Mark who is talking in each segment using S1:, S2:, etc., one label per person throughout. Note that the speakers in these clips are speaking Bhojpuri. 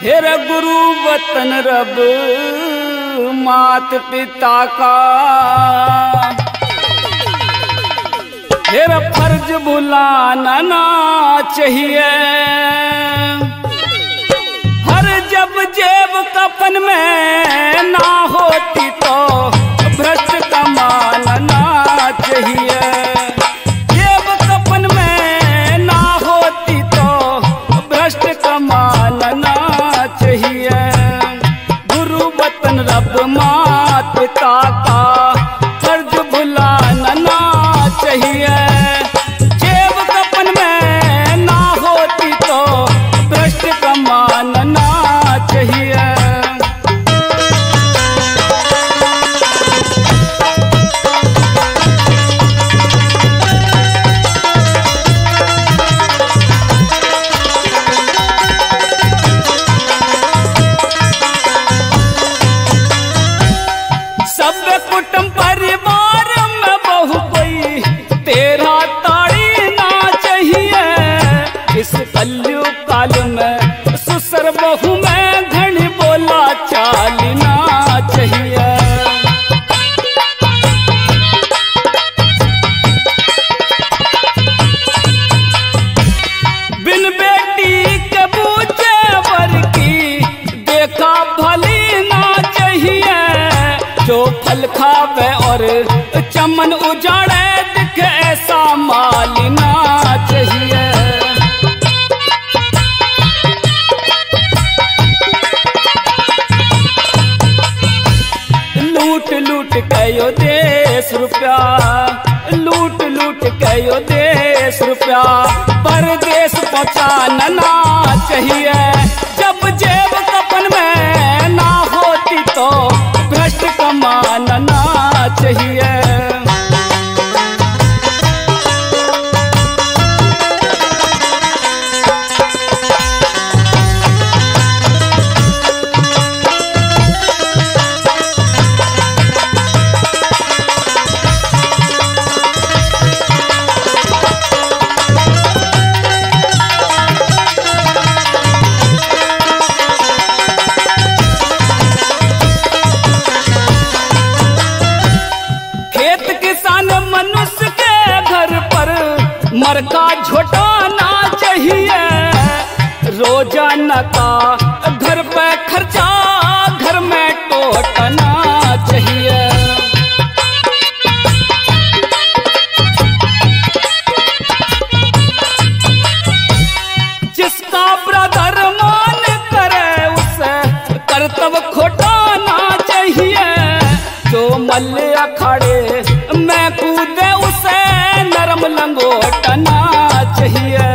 S1: हेर गुरु वतन रब मात पिता का, हेर फर्ज भुलाना ना चाहिए। हर जब जेब कफन में ना होती तो भ्रष्ट कमाना ना चाहिए। जेब कफन में ना होती तो भ्रष्ट कमाना ना चाहिए। गुरु वतन रब मात पिता का फर्ज भुलाना ना चाहिए। जेब कफन में ना होती तो भ्रष्ट कमाना ना चाहिए। कुटुंब परिवार में बहु कोई तेरा ताड़ी ना चाहिए। इस कलयुग काल में सुसर बहु में धनी बोला चालना चाहिए। बिन बेटी के बूझे वर की देखा भली ना चाहिए। जो फल खावे और चमन उजाड़े दिखे ऐसा मालना चाहिए। लूट लूट कयो देश रुपया, लूट लूट कयो देश रुपया परदेश पहुंचाना ना चाहिए। जब जेब कफन में ना होती तो भ्रष्ट कमाना ना चाहिए। मनुष्य के घर पर मरका झोटाना चाहिए। रोजाना का घर पे खर्चा घर में टोटना चाहिए। जिसका ब्रदर मान करे उसे कर्तव्य खोटाना चाहिए। जो मल्ल अखाड़े मैं कूदे उसे नरम लंगोटना चाहिए।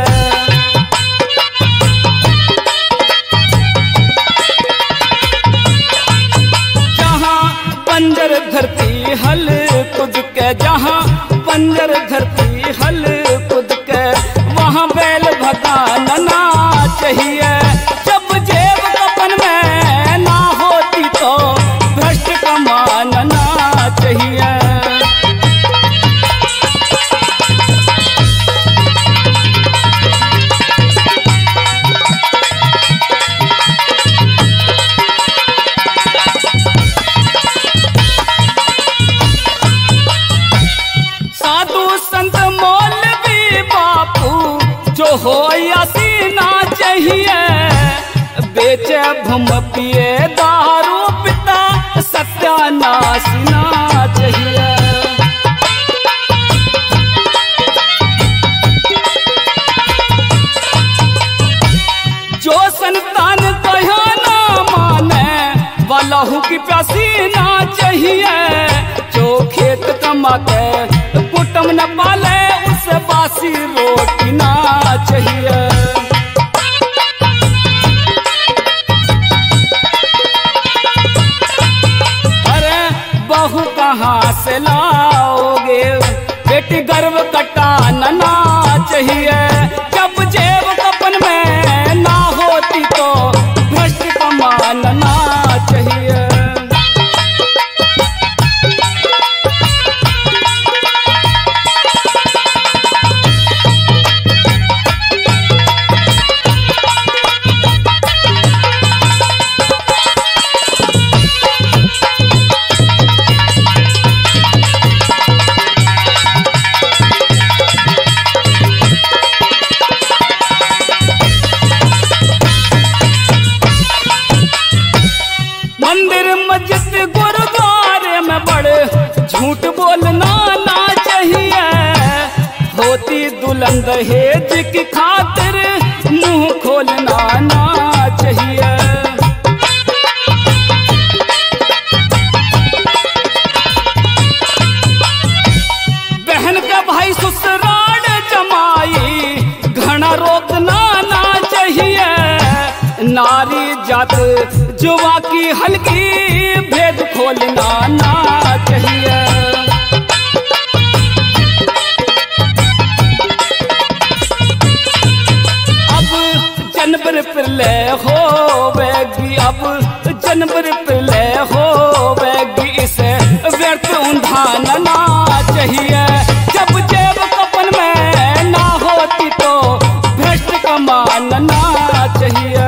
S1: जहाँ बंजर धरती हल कूद के, जहाँ बंजर धरती हल कूद के वहाँ बैल भगाना ना चाहिए। जब जेब कफन में ना होती तो भ्रष्ट कमाना ना चाहिए। साधु संत मौलवी बापू जो हो या सीना चाहिए। बेचे भूम पिए दारू पिता सत्यानाश ना चाहिए। जो संतान कहा ना माने वालहू की प्यासी ना चाहिए। जो खेत कमा के कुटुंब न पाले उसे बासी रोटी ना चाहिए। अरे बहू कहाँ से लाओगे, बेटी गर्व कटाना ना चाहिए। जब जेब कफन में ना होती तो भ्रष्ट कमाना ना चाहिए। दुल्हन दहेज की खातिर मुंह खोलना ना चाहिए। बहन का भाई ससुराल जमाई घना रोकना ना चाहिए। नारी जात जुआ की हल्की भेद खोलना ना चाहिए। जनवर प्रलय होवेगी, अब जनवर प्रलय होवेगी, इसे व्यर्थ ऊंधाना ना चाहिए। जब जेब कपन में ना होती तो भ्रष्ट कमान ना चाहिए।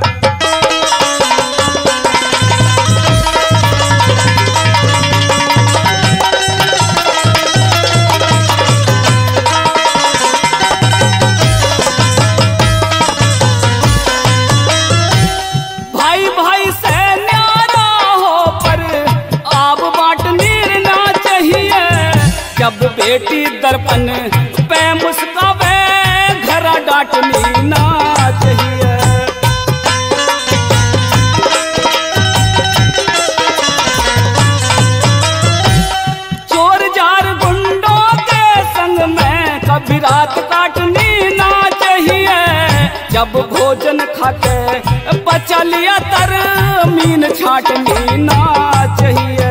S1: जब बेटी दर्पण पे मुस्कावे घरा डांटनी ना चाहिए। चोर जार गुंडों के संग में कभी रात काटनी ना चाहिए। जब भोजन खाके बचा लिया तर मीन छाटनी ना चाहिए।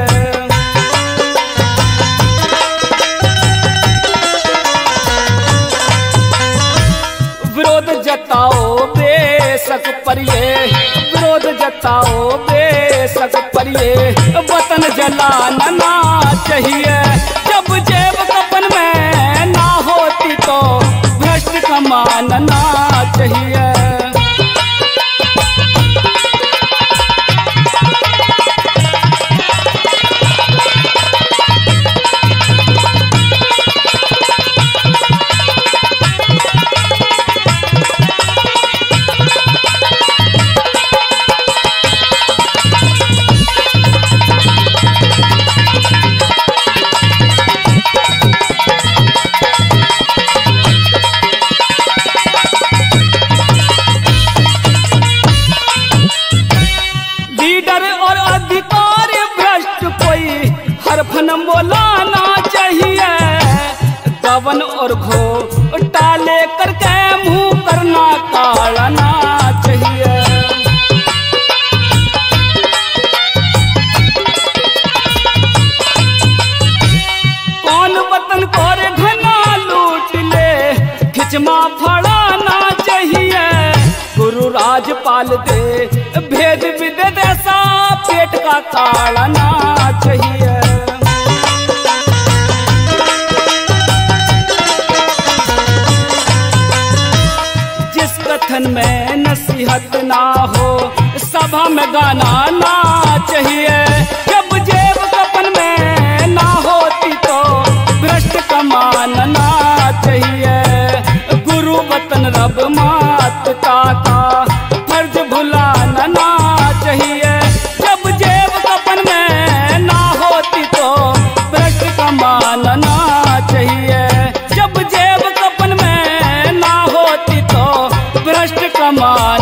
S1: विरोध जताओ बेशक पर ये, विरोध जताओ बेशक पर ये, वतन जलाना ना चाहिए। जब जेब कपन में ना होती तो भ्रष्ट कमान ना चाहिए। हरफन बोलाना चाहिए। गवन और घोटा लेकर के मुंह करना काढ़ना चाहिए। कौन वतन को घना लूट ले खिचमा फड़ाना चाहिए। गुरु राजपाल दे भेद विद सा पेट का काढ़ना चाहिए। जिस कथन में नसीहत ना हो सभा में गाना ना चाहिए। जब जेब कपन में ना होती तो भ्रष्ट कमान ना चाहिए। गुरु वतन रब मात का फर्ज भुलाना ना चाहिए। जब जेब कपन में ना होती तो भ्रष्ट कमान ना चाहिए। जब जेब कपन में ना होती तो भ्रष्ट कमान